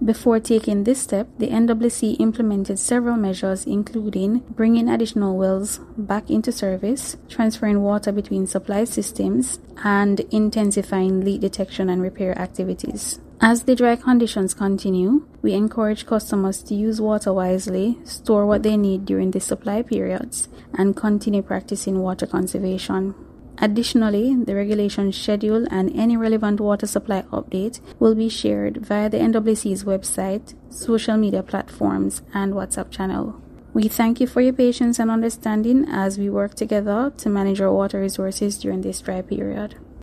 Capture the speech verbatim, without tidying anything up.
Before taking this step, the N W C implemented several measures, including bringing additional wells back into service, transferring water between supply systems, and intensifying leak detection and repair activities. As the dry conditions continue, we encourage customers to use water wisely, store what they need during the supply periods, and continue practicing water conservation. Additionally, the regulation schedule and any relevant water supply update will be shared via the N W C's website, social media platforms, and WhatsApp channel. We thank you for your patience and understanding as we work together to manage our water resources during this dry period.